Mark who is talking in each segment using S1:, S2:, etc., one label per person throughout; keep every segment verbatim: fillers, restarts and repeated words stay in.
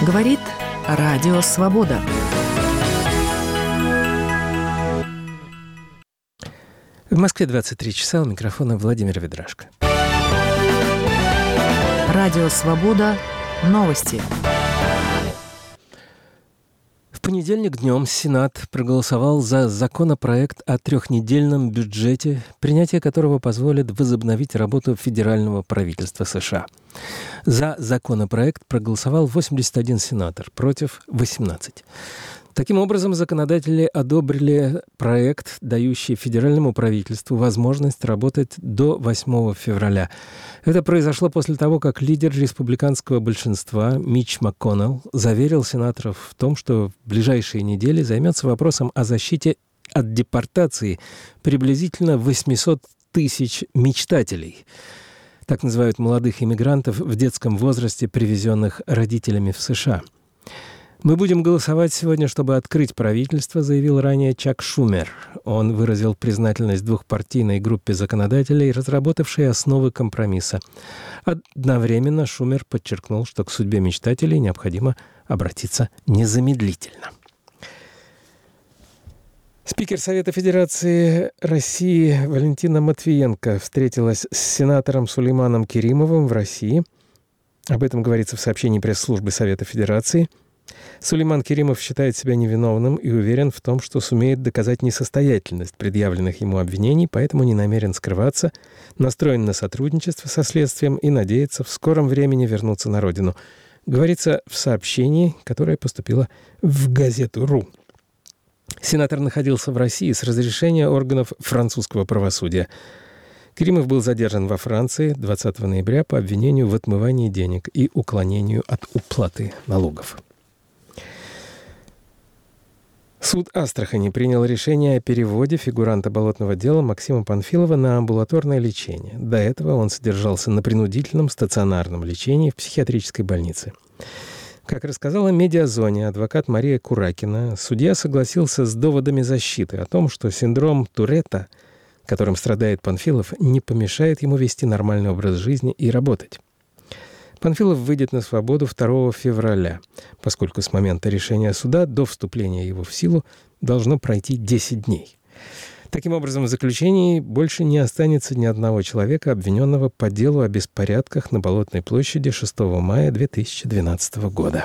S1: Говорит Радио Свобода.
S2: В Москве двадцать три часа, у микрофона Владимир Ведрашко.
S1: Радио Свобода. Новости.
S2: В понедельник днем Сенат проголосовал за законопроект о трехнедельном бюджете, принятие которого позволит возобновить работу федерального правительства США. За законопроект проголосовал восемьдесят один сенатор, против восемнадцать. Таким образом, законодатели одобрили проект, дающий федеральному правительству возможность работать до восьмого февраля. Это произошло после того, как лидер республиканского большинства Митч МакКоннелл заверил сенаторов в том, что в ближайшие недели займется вопросом о защите от депортации приблизительно восемьсот тысяч мечтателей. Так называют молодых иммигрантов в детском возрасте, привезенных родителями в США. «Мы будем голосовать сегодня, чтобы открыть правительство», заявил ранее Чак Шумер. Он выразил признательность двухпартийной группе законодателей, разработавшей основы компромисса. Одновременно Шумер подчеркнул, что к судьбе мечтателей необходимо обратиться незамедлительно. Спикер Совета Федерации России Валентина Матвиенко встретилась с сенатором Сулейманом Керимовым в России. Об этом говорится в сообщении пресс-службы Совета Федерации. Сулейман Керимов считает себя невиновным и уверен в том, что сумеет доказать несостоятельность предъявленных ему обвинений, поэтому не намерен скрываться, настроен на сотрудничество со следствием и надеется в скором времени вернуться на родину. Говорится в сообщении, которое поступило в газету «Ру». Сенатор находился в России с разрешения органов французского правосудия. Керимов был задержан во Франции двадцатого ноября по обвинению в отмывании денег и уклонению от уплаты налогов. Суд Астрахани принял решение о переводе фигуранта болотного дела Максима Панфилова на амбулаторное лечение. До этого он содержался на принудительном стационарном лечении в психиатрической больнице. Как рассказала «Медиазоне» адвокат Мария Куракина, судья согласился с доводами защиты о том, что синдром Туретта, которым страдает Панфилов, не помешает ему вести нормальный образ жизни и работать. Панфилов выйдет на свободу второго февраля, поскольку с момента решения суда до вступления его в силу должно пройти десять дней. Таким образом, в заключении больше не останется ни одного человека, обвиненного по делу о беспорядках на Болотной площади шестого мая две тысячи двенадцатого года.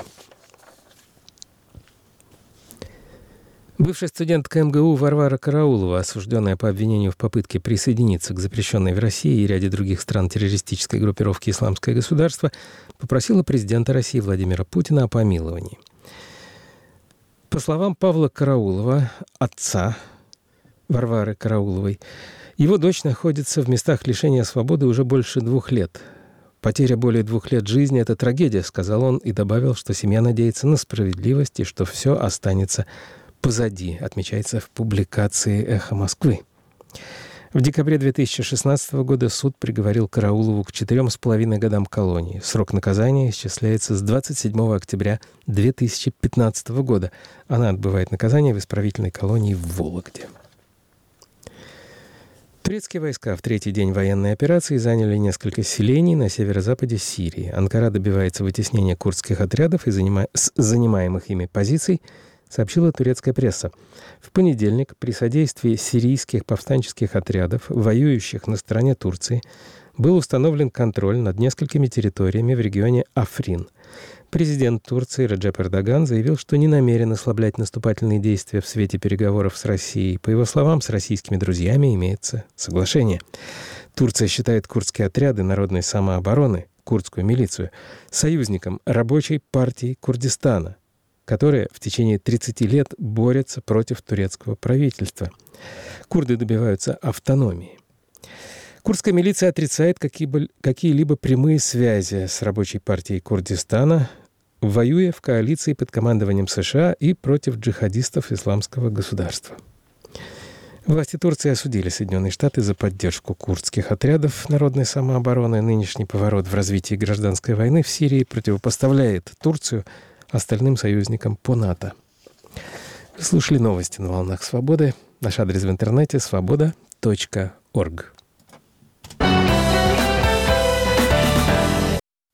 S2: Бывшая студентка эм гэ у Варвара Караулова, осужденная по обвинению в попытке присоединиться к запрещенной в России и ряде других стран террористической группировки «Исламское государство», попросила президента России Владимира Путина о помиловании. По словам Павла Караулова, отца Варвары Карауловой, его дочь находится в местах лишения свободы уже больше двух лет. «Потеря более двух лет жизни – это трагедия», — сказал он и добавил, что семья надеется на справедливость и что все останется позади, отмечается в публикации «Эхо Москвы». В декабре две тысячи шестнадцатого года суд приговорил Караулову к четырем с половиной годам колонии. Срок наказания исчисляется с двадцать седьмого октября две тысячи пятнадцатого года. Она отбывает наказание в исправительной колонии в Вологде. Турецкие войска в третий день военной операции заняли несколько селений на северо-западе Сирии. Анкара добивается вытеснения курдских отрядов из занима... занимаемых ими позиций, сообщила турецкая пресса. В понедельник при содействии сирийских повстанческих отрядов, воюющих на стороне Турции, был установлен контроль над несколькими территориями в регионе Африн. Президент Турции Реджеп Эрдоган заявил, что не намерен ослаблять наступательные действия в свете переговоров с Россией. По его словам, с российскими друзьями имеется соглашение. Турция считает курдские отряды народной самообороны, курдскую милицию, союзником рабочей партии Курдистана, которая в течение тридцати лет борется против турецкого правительства. Курды добиваются автономии. Курдская милиция отрицает какие-либо прямые связи с рабочей партией Курдистана, воюя в коалиции под командованием США и против джихадистов Исламского государства. Власти Турции осудили Соединенные Штаты за поддержку курдских отрядов народной самообороны. Нынешний поворот в развитии гражданской войны в Сирии противопоставляет Турцию остальным союзникам по НАТО. Вы слушали новости на волнах Свободы. Наш адрес в интернете — свобода точка орг.